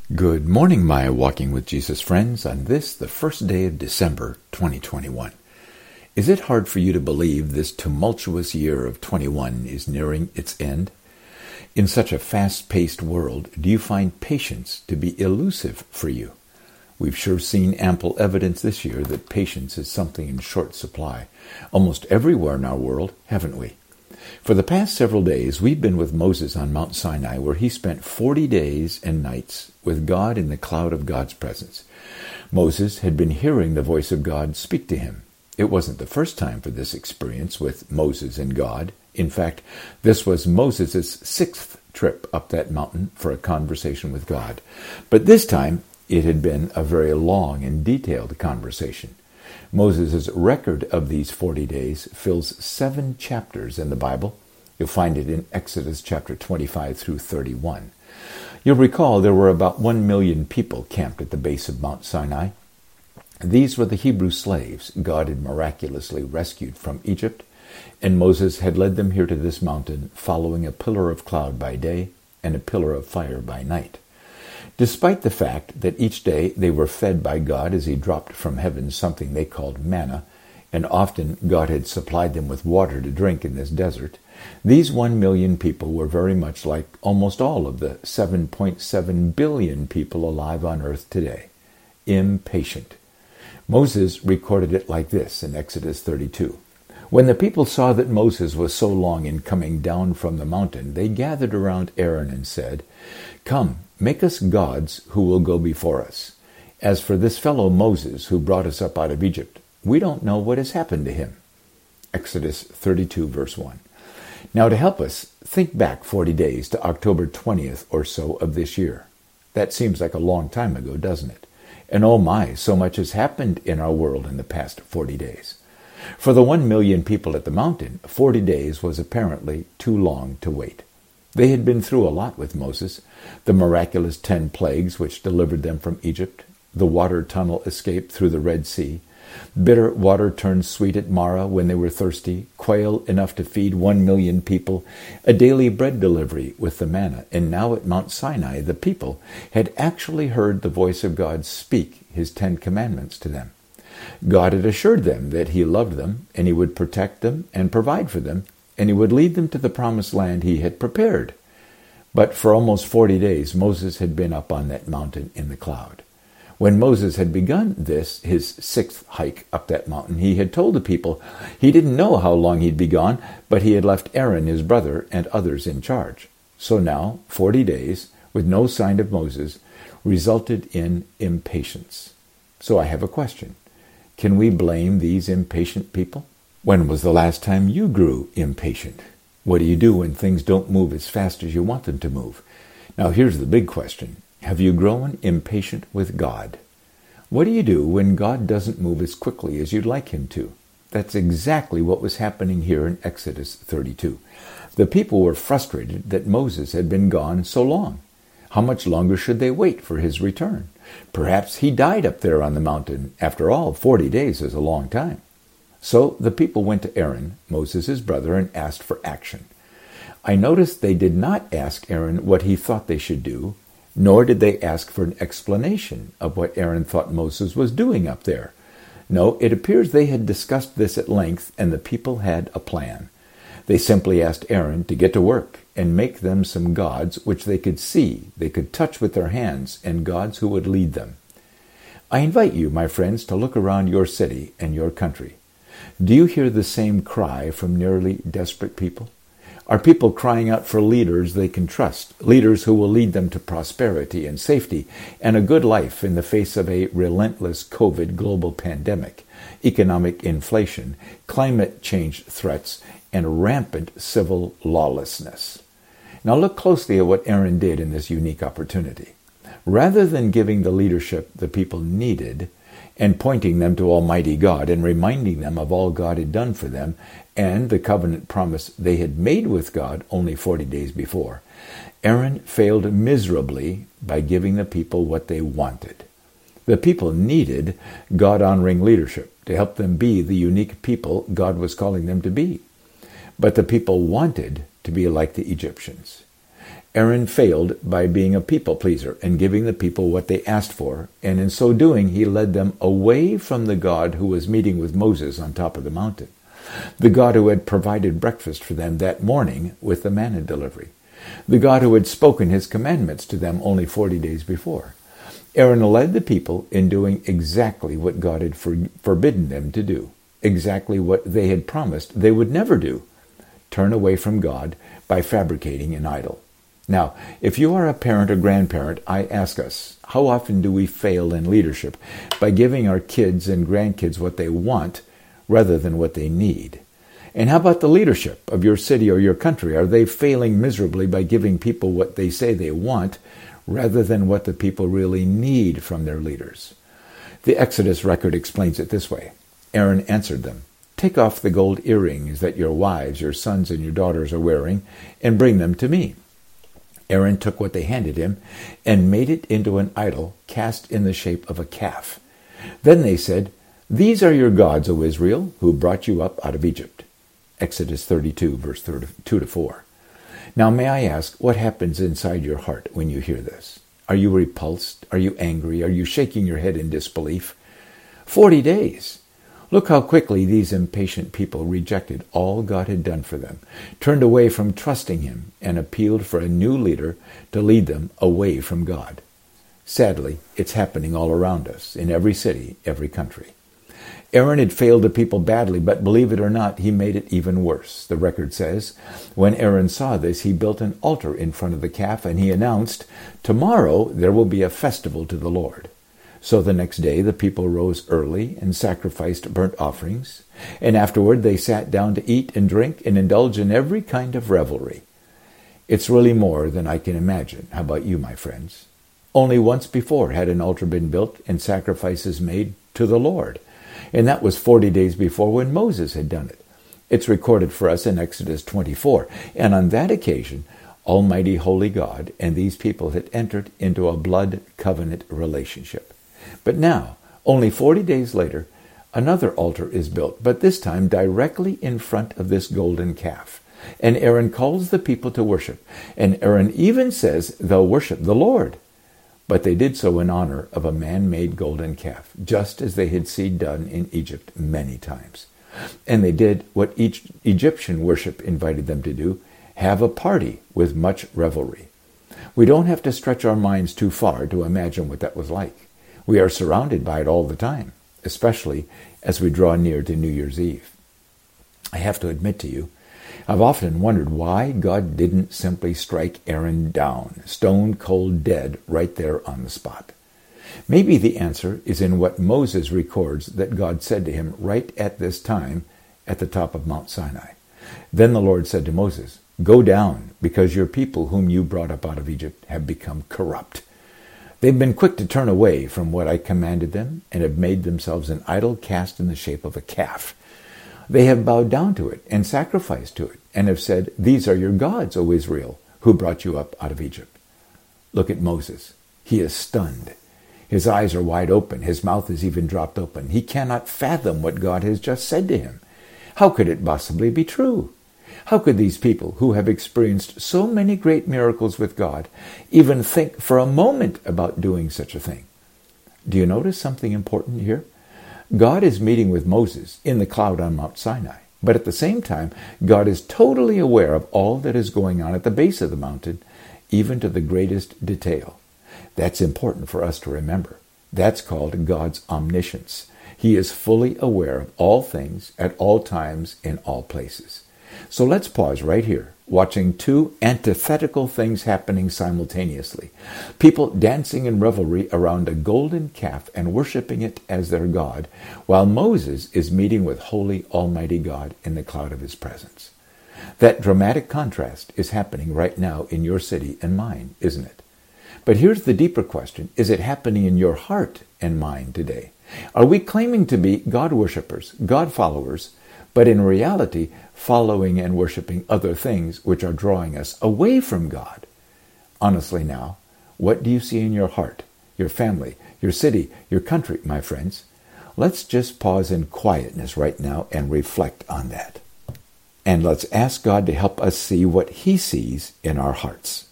Good morning, my Walking with Jesus friends, on this, the first day of December 2021. Is it hard for you to believe this tumultuous year of 21 is nearing its end? In such a fast-paced world, do you find patience to be elusive for you? We've sure seen ample evidence this year that patience is something in short supply, almost everywhere in our world, haven't we? For the past several days, we've been with Moses on Mount Sinai, where he spent 40 days and nights with God in the cloud of God's presence. Moses had been hearing the voice of God speak to him. It wasn't the first time for this experience with Moses and God. In fact, this was Moses' sixth trip up that mountain for a conversation with God. But this time, it had been a very long and detailed conversation. Moses' record of these 40 days fills 7 chapters in the Bible. You'll find it in Exodus chapter 25 through 31. You'll recall there were about 1 million people camped at the base of Mount Sinai. These were the Hebrew slaves God had miraculously rescued from Egypt, and Moses had led them here to this mountain following a pillar of cloud by day and a pillar of fire by night. Despite the fact that each day they were fed by God as he dropped from heaven something they called manna, and often God had supplied them with water to drink in this desert, these 1 million people were very much like almost all of the 7.7 billion people alive on earth today, impatient. Moses recorded it like this in Exodus 32. When the people saw that Moses was so long in coming down from the mountain, they gathered around Aaron and said, "Come, make us gods who will go before us. As for this fellow Moses who brought us up out of Egypt, we don't know what has happened to him." Exodus 32, verse 1. Now to help us, think back 40 days to October 20th or so of this year. That seems like a long time ago, doesn't it? And oh my, so much has happened in our world in the past 40 days. For the 1 million people at the mountain, 40 days was apparently too long to wait. They had been through a lot with Moses: the miraculous 10 plagues which delivered them from Egypt, the water tunnel escape through the Red Sea, bitter water turned sweet at Marah when they were thirsty, quail enough to feed 1 million people, a daily bread delivery with the manna, and now at Mount Sinai the people had actually heard the voice of God speak his 10 commandments to them. God had assured them that he loved them, and he would protect them and provide for them, and he would lead them to the promised land he had prepared. But for almost 40 days, Moses had been up on that mountain in the cloud. When Moses had begun this, his 6th hike up that mountain, he had told the people he didn't know how long he'd be gone, but he had left Aaron, his brother, and others in charge. So now, 40 days, with no sign of Moses, resulted in impatience. So I have a question. Can we blame these impatient people? When was the last time you grew impatient? What do you do when things don't move as fast as you want them to move? Now here's the big question. Have you grown impatient with God? What do you do when God doesn't move as quickly as you'd like him to? That's exactly what was happening here in Exodus 32. The people were frustrated that Moses had been gone so long. How much longer should they wait for his return? Perhaps he died up there on the mountain. After all, 40 days is a long time. So the people went to Aaron, Moses' brother, and asked for action. I noticed they did not ask Aaron what he thought they should do, nor did they ask for an explanation of what Aaron thought Moses was doing up there. No, it appears they had discussed this at length, and the people had a plan. They simply asked Aaron to get to work and make them some gods which they could see, they could touch with their hands, and gods who would lead them. I invite you, my friends, to look around your city and your country. Do you hear the same cry from nearly desperate people? Are people crying out for leaders they can trust, leaders who will lead them to prosperity and safety and a good life in the face of a relentless COVID global pandemic, economic inflation, climate change threats, and rampant civil lawlessness? Now look closely at what Aaron did in this unique opportunity. Rather than giving the leadership the people needed and pointing them to Almighty God and reminding them of all God had done for them and the covenant promise they had made with God only 40 days before, Aaron failed miserably by giving the people what they wanted. The people needed God-honoring leadership to help them be the unique people God was calling them to be. But the people wanted to be like the Egyptians. Aaron failed by being a people pleaser and giving the people what they asked for, and in so doing he led them away from the God who was meeting with Moses on top of the mountain, the God who had provided breakfast for them that morning with the manna delivery, the God who had spoken his commandments to them only 40 days before. Aaron led the people in doing exactly what God had forbidden them to do, exactly what they had promised they would never do, turn away from God by fabricating an idol. Now, if you are a parent or grandparent, I ask us, how often do we fail in leadership by giving our kids and grandkids what they want rather than what they need? And how about the leadership of your city or your country? Are they failing miserably by giving people what they say they want rather than what the people really need from their leaders? The Exodus record explains it this way. Aaron answered them, "Take off the gold earrings that your wives, your sons, and your daughters are wearing, and bring them to me." Aaron took what they handed him and made it into an idol cast in the shape of a calf. Then they said, "These are your gods, O Israel, who brought you up out of Egypt." Exodus 32, verse 2 to 4. Now may I ask, what happens inside your heart when you hear this? Are you repulsed? Are you angry? Are you shaking your head in disbelief? 40 days! Look how quickly these impatient people rejected all God had done for them, turned away from trusting him, and appealed for a new leader to lead them away from God. Sadly, it's happening all around us, in every city, every country. Aaron had failed the people badly, but believe it or not, he made it even worse. The record says, when Aaron saw this, he built an altar in front of the calf, and he announced, "Tomorrow there will be a festival to the Lord." So the next day the people rose early and sacrificed burnt offerings, and afterward they sat down to eat and drink and indulge in every kind of revelry. It's really more than I can imagine. How about you, my friends? Only once before had an altar been built and sacrifices made to the Lord, and that was 40 days before when Moses had done it. It's recorded for us in Exodus 24, and on that occasion Almighty Holy God and these people had entered into a blood covenant relationship. But now, only 40 days later, another altar is built, but this time directly in front of this golden calf. And Aaron calls the people to worship, and Aaron even says they'll worship the Lord. But they did so in honor of a man-made golden calf, just as they had seen done in Egypt many times. And they did what each Egyptian worship invited them to do, have a party with much revelry. We don't have to stretch our minds too far to imagine what that was like. We are surrounded by it all the time, especially as we draw near to New Year's Eve. I have to admit to you, I've often wondered why God didn't simply strike Aaron down, stone cold dead, right there on the spot. Maybe the answer is in what Moses records that God said to him right at this time at the top of Mount Sinai. Then the Lord said to Moses, "Go down, because your people whom you brought up out of Egypt have become corrupt. They've been quick to turn away from what I commanded them and have made themselves an idol cast in the shape of a calf. They have bowed down to it and sacrificed to it and have said, 'These are your gods, O Israel, who brought you up out of Egypt.'" Look at Moses. He is stunned. His eyes are wide open. His mouth is even dropped open. He cannot fathom what God has just said to him. How could it possibly be true? How could these people, who have experienced so many great miracles with God, even think for a moment about doing such a thing? Do you notice something important here? God is meeting with Moses in the cloud on Mount Sinai, but at the same time, God is totally aware of all that is going on at the base of the mountain, even to the greatest detail. That's important for us to remember. That's called God's omniscience. He is fully aware of all things at all times in all places. So let's pause right here, watching two antithetical things happening simultaneously. People dancing in revelry around a golden calf and worshiping it as their God, while Moses is meeting with holy Almighty God in the cloud of his presence. That dramatic contrast is happening right now in your city and mine, isn't it? But here's the deeper question. Is it happening in your heart and mind today? Are we claiming to be God worshippers, God followers, but in reality following and worshiping other things which are drawing us away from God? Honestly now, what do you see in your heart, your family, your city, your country, my friends? Let's just pause in quietness right now and reflect on that. And let's ask God to help us see what He sees in our hearts.